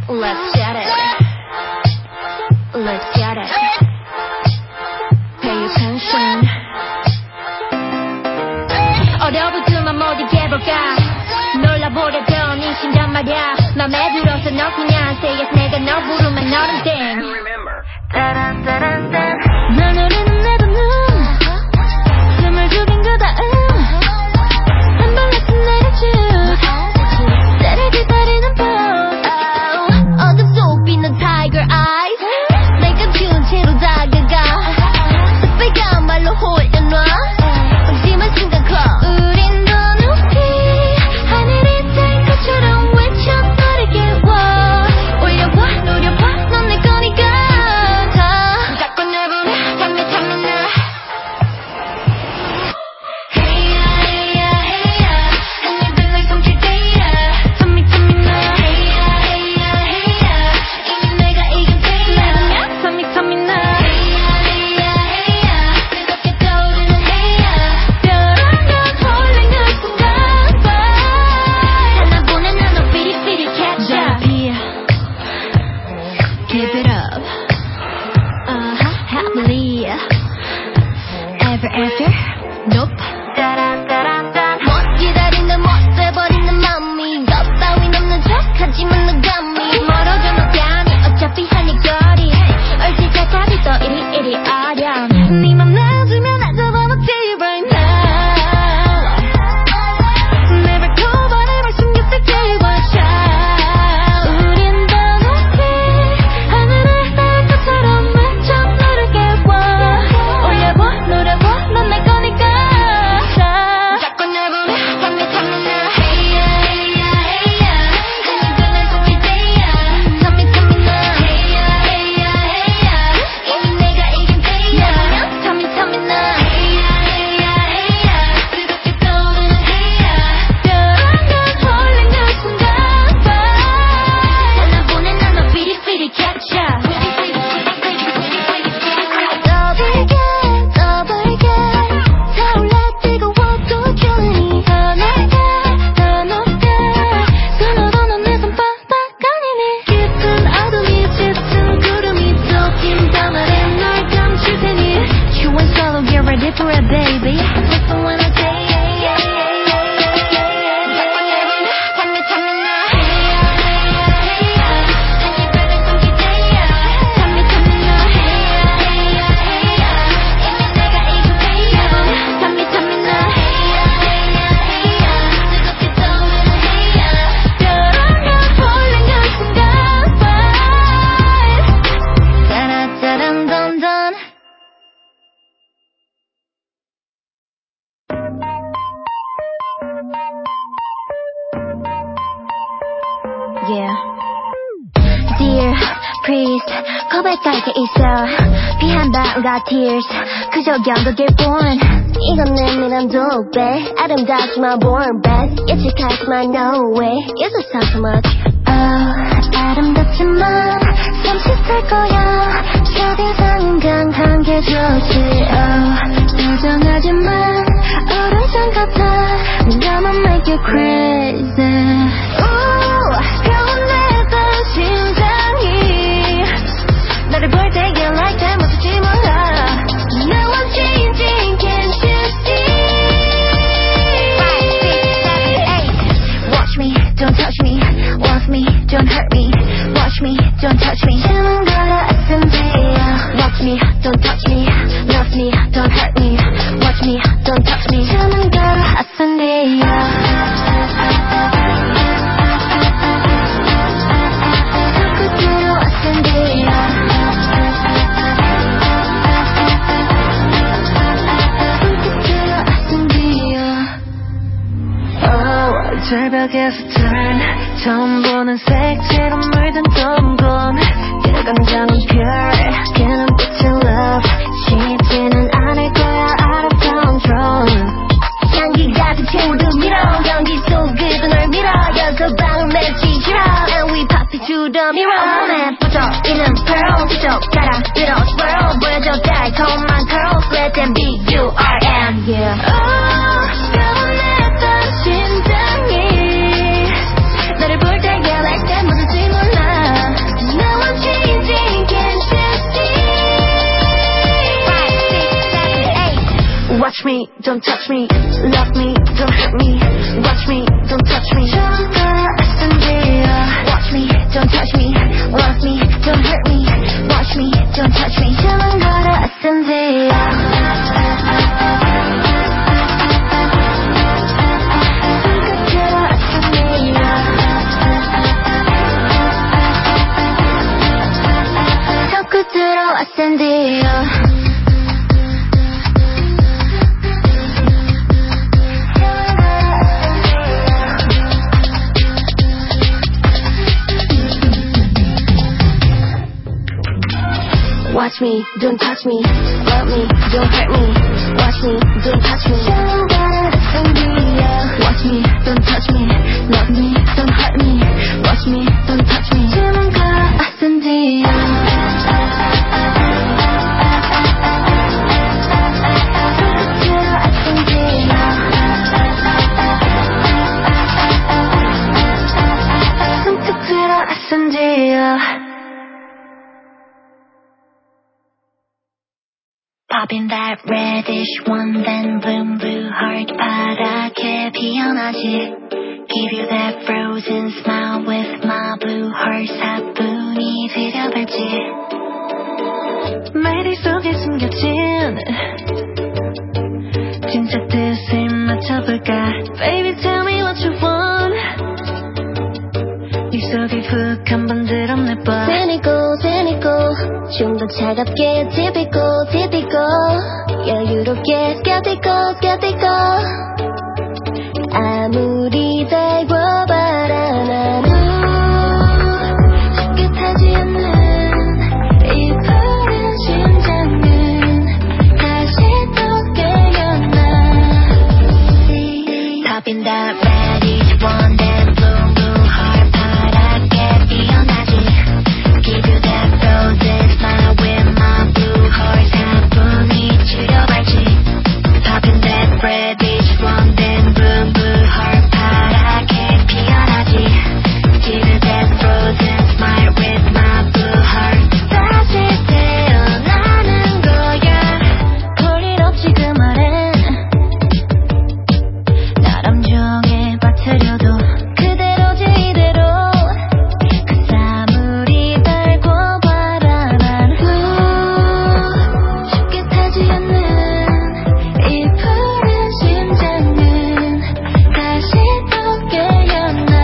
Let's get it. Let's get it. Pay attention. 어려부터만 모두 해볼까. 놀라보려던 이 심장 말야. 맘에 들어서 너 그냥 say yes. 내가 널 부르면 너는 땡. 널 노리는 내도 눈 숨을 죽인 그 다음 한 번 같은 내려줘 때를 기다리는 밤 어둠 속 빛난 tiger eyes 내가 키운 채로 다가가 새빨간 말로 홀려놔 방심한 순간 call 우린 더 높이 하늘이 닿은 것처럼 외쳐 빠르게 와 올려봐 노려봐 넌 내 거니까 다 자꾸 날 보내 Tell me now Hey ya hey ya hey ya and you feel like some kid data Tell me now Hey ya hey ya hey ya 이미 내가 이긴 패야 Tell me now Hey ya hey ya hey ya 뜨겁게 떠오르는 hey ya 벼랑간 홀린 그 순간 하나보는 나도 삐리삐리 catch up Give it up happily Ever Nope 못 기다린다 못 돼버리는 맘이 것 따윈 없는 척하지만 너 감히 멀어져 너 감히 어차피 하니거리 얼핏 답이 또 이리 어려 네 맘 놔주면 안 잡아먹지 right now Never go but never 숨겼을게 watch out 우린 더 높이 하늘을 닿을 것처럼 외쳐 빠르게 와 올려봐 노려봐 넌 내 거니까 자꾸 날 보내 Tell me now Hey ya hey ya hey ya and you feel like some kid data Tell me now Hey ya hey ya hey ya 이미 내가 이긴 패야 Tell me now Hey ya hey ya hey ya 뜨겁게 떠오르는 hey ya 벼랑간 홀린 그 순간 하나보낸 나너 삐리삐리 catch up 떠들게 타올라 뜨거워도 좋으니 더 높게 숨어도 넌 내 손 빡빡거리니 깊은 어둠이 짙은 구름이 덮인 밤하늘 널 감출 테니 You and solo get ready for it baby Listen when I say Tell me now Hey ya hey ya hey ya and you feel like some kid data Tell me now Hey ya hey ya hey ya 이미 내가 이긴 패야 Tell me now Hey ya hey ya hey ya 뜨겁게 떠오르는 hey ya 벼랑간 홀린 그 순간 따라따란단단 Yeah Dear priest 고백할 게 있어 비한 방울과 tears 그저 연극일 뿐 이건 내 미련도 배 아름답지만 born bad 예측하지만 no way You're just so much Oh 아름답지만 잠시 살 거야 첫인상은 강한 게 좋지 Oh 다정하지만 어른상 같아 나만 make you crazy Ooh 변했던 심장이 너를 볼 때 you're like that 멈추지 몰라 Now I'm changing can't you see 5, 6, 7, 8 Watch me don't touch me Want me don't hurt me Watch me don't touch me 숨은 걸어 S&B야 Watch me don't touch me Love me don't hurt me Watch me don't touch me 숨은 걸어 S&B야 절벽에서 turn 처음 보는 색채로 물든 동공 그건 정은 pure 그 눈빛은 love 쉽지는 않을 거야 out of control 향기 같은 채우를 밀어 연기 속에도 널 밀어 여섯 방울 맺히지라 and we pop it to the mirror 몸에 뻗어있는 pearl 직접 따라 밀어 swirl 보여줘 달콤한 curls let them be you are and yeah 변했던 심장이 너를 볼 때 yeah like that 묻을지 몰라 don't touch me. Love me, don't hurt me. Watch me, don't touch me. Watch me, don't touch me. Love me, don't hurt me. Watch me, don't touch me. Watch me, don't touch me. Love me, don't hurt me. Watch me, don't touch me. Watch me, don't touch me. Love me, don't hurt me. Watch me, don't touch me. Popping that reddish one, then boom blue heart 파랗게 피어나지. Give you that frozen smile with my blue heart 사뿐히 들여발지. 말들 속에 숨겨진 진짜 뜻을 맞춰볼까. Baby tell me what you want. 네 속에 훅 한번 드럼내봐. Cynical, cynical. 좀 더 차갑게 typical, typical. 여유롭게 skeptical, skeptical. 아무리 달궈봐라 나는 쉽게 타지 않는 이 푸른 심장은 다시 또 깨어나. Popping that reddish one, then bloom blue heart 파랗게 피어나지. Give you that frozen smile with my blue heart 사뿐히 줄여발지. Popping that reddish one, then boom blue heart 파랗게 피어나지. Give you that frozen smile with my blue heart. 다시 태어나는 거야. 볼일 없지 그 말엔 나름 정해받으려도 그대로지 이대로. Cause 아무리 달궈봐라 난 쉽게 타지 않는 이 푸른 심장은 다시 또 깨어나.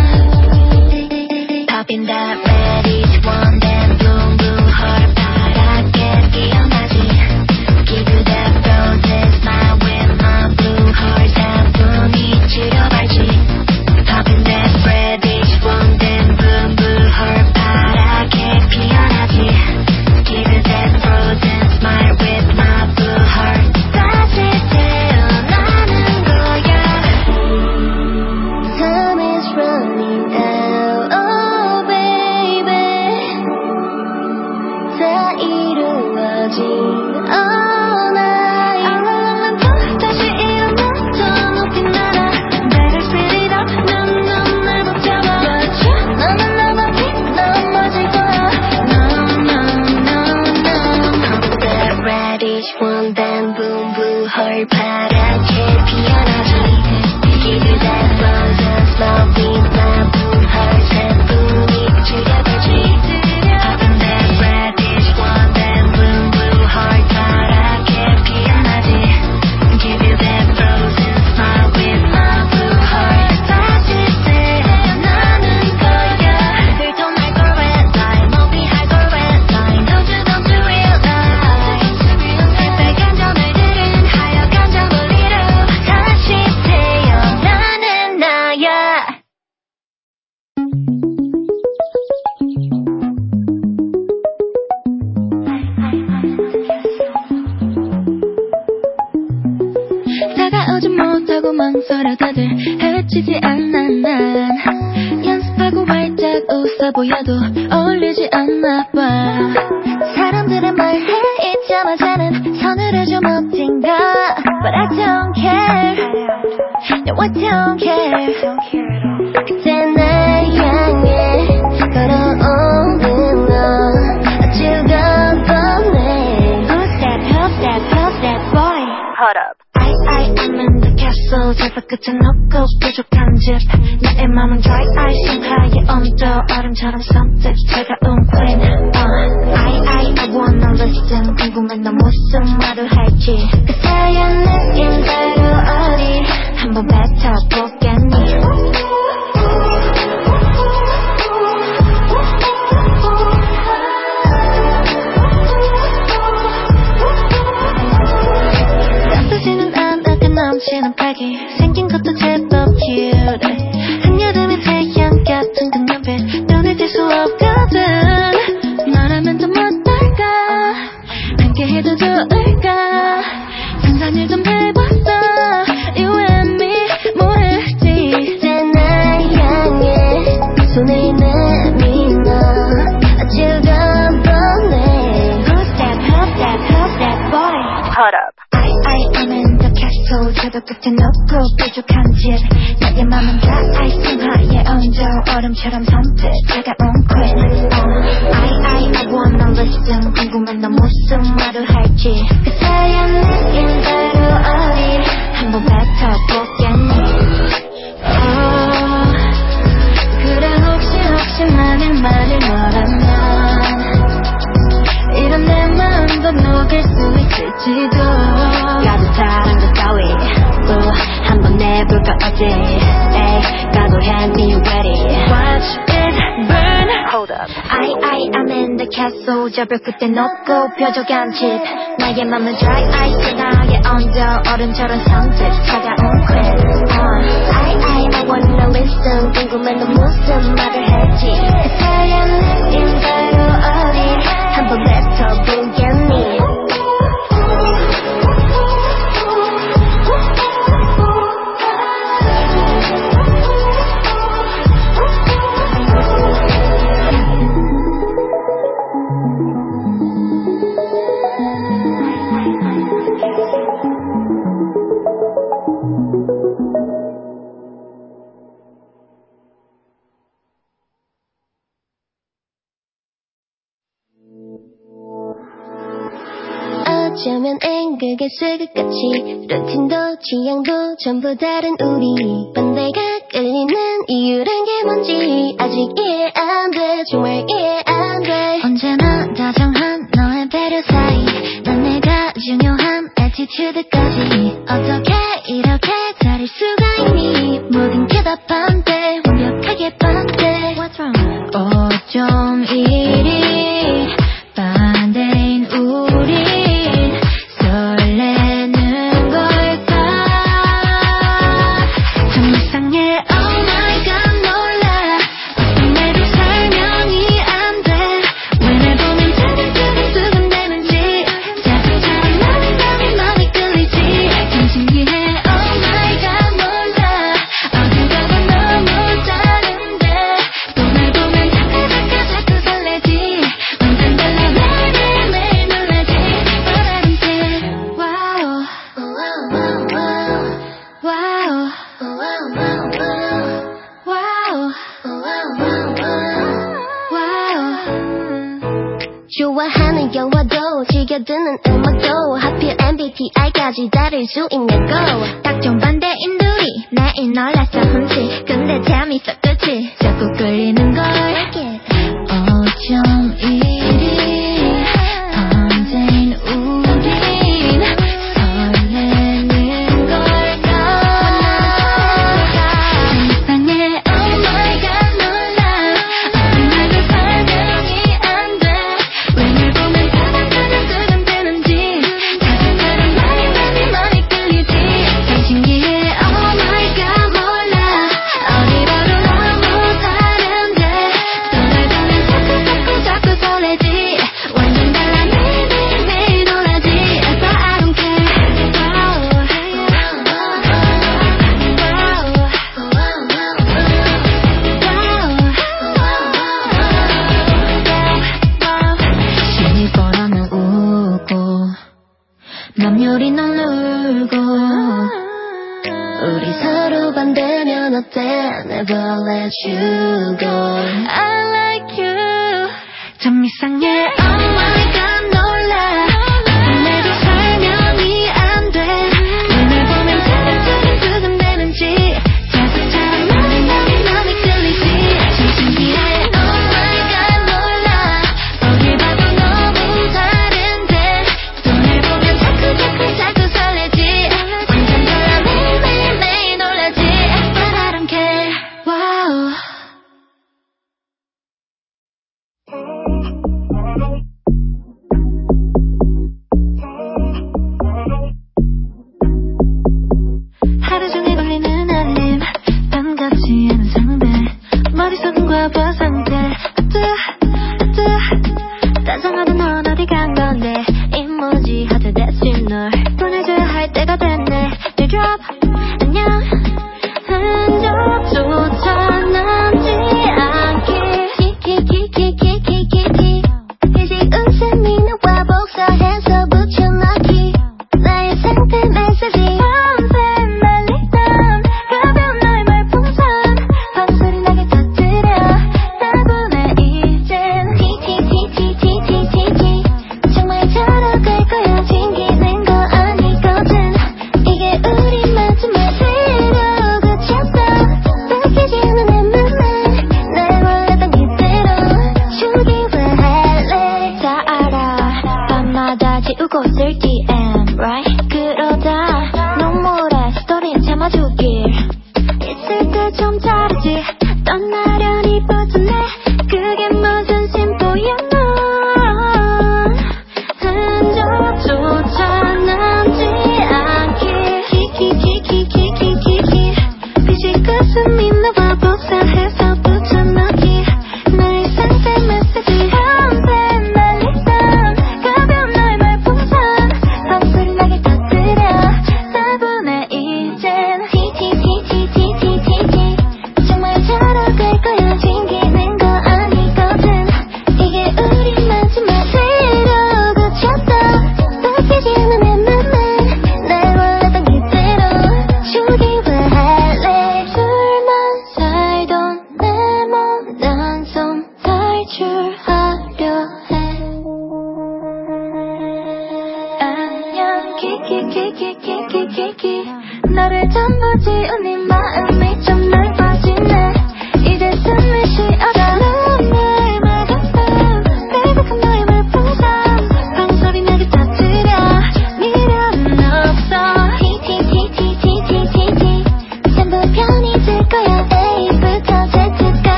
Popping that reddish one, then bloom blue heart 파랗게 피어나지. Give you that frozen smile with my blue heart 사뿐히 줄여발지. Popping that reddish one, then bloom blue heart 파랗게 피어나지. Give you that frozen smile with my blue heart. 다시 태어나는 거야. Time is running out, oh baby. 다 이루어진 all night. 다시 일어나 더 높이 날아. Better speed it up. 넌날 붙잡아. 너는 나만 빗 넘어질 거야. Pop that reddish one, then boom blue heart 파랗게 피어나지. Give you that frozen smile with my blue heart 사뿐히 줄여발지. Popping that reddish one, then boom blue heart 파랗게 피어나지. Give you that frozen smile with my blue heart. 다시 태어나는 거야. 들통날 걸 red line, 모비할 걸 red line. Don't you realize. 빨간 저널들은 하얀 저머리로 다시 태어나는 나야. 다가오지 못하고 망설여 다들 해치지 않아 난. 연습하고 활짝 웃어 보여도 어울리지 않나 봐. 사람들의 말에 잊자마자는 서늘해져 멋진가. But I don't care. No, I don't care. 그때 날 향해 걸어오는 너 즐거웠네. Who's that, who's that, who's that boy? Hold up. 잡아 끝에 놓고 부족한 집 나의 맘은 dry ice 하얘 온도 얼음처럼 선뜻 차가운 queen I wanna listen 궁금해 너 무슨 말을 할지 그새의 느낌대로 어디 한번 뱉어보겠니 넘치는 팔기 생긴 것도 제법 cute 한여름의 태양 같은 그 눈빛 눈에 띌 수 없거든 너라면 좀 어떨까 함께해도 좋을까 상상을 좀 해봤어 You and me 뭐 할지 이제 날 향해 손을 내밀어 즐거운 보내 Who's that boy Hold up I'm in the castle 저도 끝에 놓고 부족한 집 나의 맘은 다 아이싱 하얘 온도 얼음처럼 선뜻 차가운 queen I wanna listen 궁금해 너 무슨 말을 할지 그새의 느낌대로 어디 한번 뱉어보겠니 그래 혹시 만일 너라면 이런 내 마음도 녹일 수 있을지도 따뜻한 그 따위 한번 내볼까 어때 각오해 be ready Watch it burn Hold up I'm in the castle 저 벽 끝에 놓고 뾰족한 집 나의 맘은 dry ice 나의 온도 얼음처럼 선뜻 차가운 queen I wanna listen 궁금해 너 무슨 말을 할지 그새의 느낌대로 어디 한번 뱉어보겠니 어쩌면 앵글게 슬그같이 루틴도 취향도 전부 다른 우리 반대가 끌리는 이유란 게 뭔지 아직 이해 안 돼 정말 이해 안 돼 언제나 다정한 너의 배려 사이 난 내가 중요한 애티튜드까지 어떻게 이렇게 다를 수가 있니 모든 게 다 반대 완벽하게 반대 What's wrong? 어쩜 이리 반대인 우린 설레는 걸까 좀 이상해 Oh my god 몰라 어떤 말도 설명이 안 돼 왜 날 보면 두근두근두근대는지 자석처럼 나는 밤이 맘이 끌리지 참 신기해 Oh my god 몰라 어딜 가도 너무 다른데 또 날 보면 자꾸 설레지 완전 달라 매일매일 놀라지 But I don't care Wow Wow 좋아하는 영화도 즐겨듣는 음악도 하필 MBTI까지 다를 수 있냐고 딱 정반대인 둘이 내일 놀라서 훔치 근데 재밌어 그치 자꾸 끌리는걸 어쩜 이리 반대인 우린 설레는 걸까 좀 이상해 Oh my god 놀라 어떤 말도 설명이 안 돼 왜 날 보면 두근두근두근대는지 자석처럼 많이 끌리지 참 신기해 Oh my god 몰라 어디 봐도 너무 다른데 또 날 보면 자꾸 설레지 완전 달라 매일매일 놀라지 But I don't care 신이 뻔하면 웃고 남요리 넌 울고 우리 서로 반대면 어때 Never let you go I like you 좀 이상해